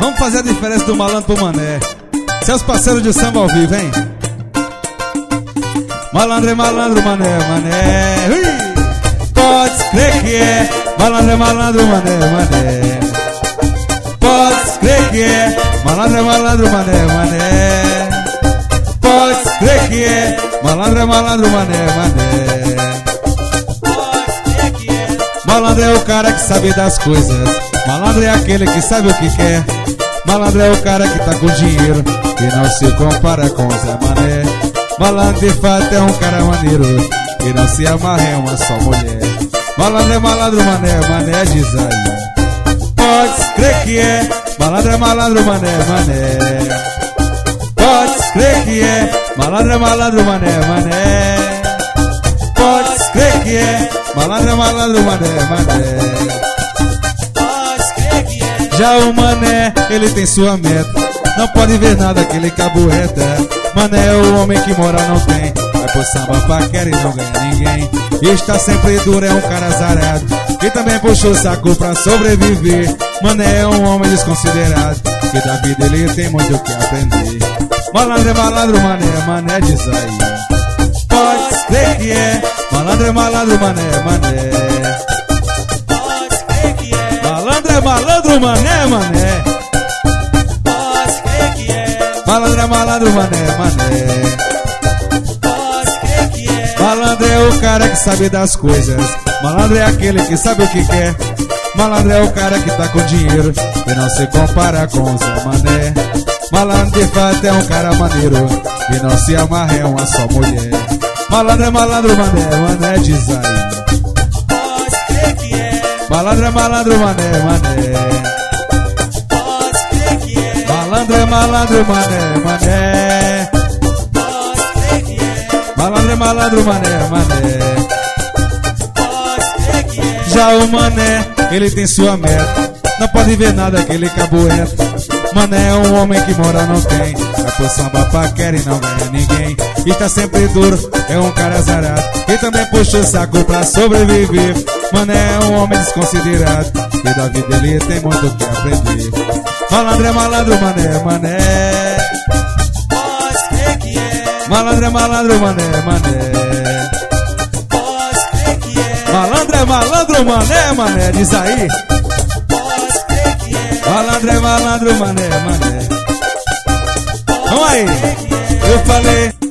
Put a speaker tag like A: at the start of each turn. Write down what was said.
A: Vamos fazer a diferença do malandro pro mané. Seus parceiros de samba ao vivo, hein? Malandro é malandro, mané, mané. Ui! Pode crer que é. Malandro é malandro, mané, mané. Pode crer que é. Malandro é malandro, mané, mané. Pode crer que é. Malandro é malandro, mané, mané.
B: Pode crer que é.
A: Malandro é o cara que sabe das coisas. Malandro é aquele que sabe o que quer. Malandro é o cara que tá com dinheiro e não se compara com Zé Mané. Malandro de fato é um cara maneiro e não se amarra em uma só mulher. Malandro é malandro, mané, mané, diz aí. Pode crer que é. Malandro é malandro, mané, mané. Pode crer que é. Malandro é malandro, mané, mané. Pode crer que é. Malandro é malandro, mané, mané. Já o mané, ele tem sua meta. Não pode ver nada que ele cabueta. Mané é o homem que mora não tem. Vai pro samba, paquera e não ganha ninguém. E está sempre duro, é um cara azarado. E também puxou o saco pra sobreviver. Mané é um homem desconsiderado. Que da vida ele tem muito o que aprender. Malandro é malandro, mané, mané, diz aí. Pode crer que é. Malandro é malandro, mané, mané. Malandro é malandro, mané, mané.
B: Pode crer que é.
A: Malandro é malandro, mané, mané.
B: Pode crer que é.
A: Malandro é o cara que sabe das coisas. Malandro é aquele que sabe o que quer. Malandro é o cara que tá com dinheiro e não se compara com o Zé Mané. Malandro de fato é um cara maneiro e não se amarra em uma só mulher. Malandro é malandro, mané, mané, diz aí.
B: Pode crer que é.
A: Malandro é malandro, mané, mané.
B: Pode crer que é.
A: Malandro é malandro, mané, mané.
B: Pode crer que é.
A: Malandro é malandro, mané, mané.
B: Pode crer que é.
A: Já o mané, ele tem sua meta. Não pode ver nada que ele cabueta. Mané é um homem que mora não tem. Vai pro samba, paquera e não ganha ninguém. E tá sempre duro, é um cara azarado. E também puxa o saco pra sobreviver. Mané é um homem desconsiderado. E da vida ele tem muito o que aprender. Malandro é malandro, mané, mané.
B: Pode crer que é.
A: Malandro é malandro, mané, mané.
B: Pode crer que é.
A: Malandro é malandro, mané, mané, diz aí.
B: Pode crer que é.
A: Malandro é malandro, mané, mané.
B: Pode
A: Vamos aí,
B: crer que é.
A: eu falei.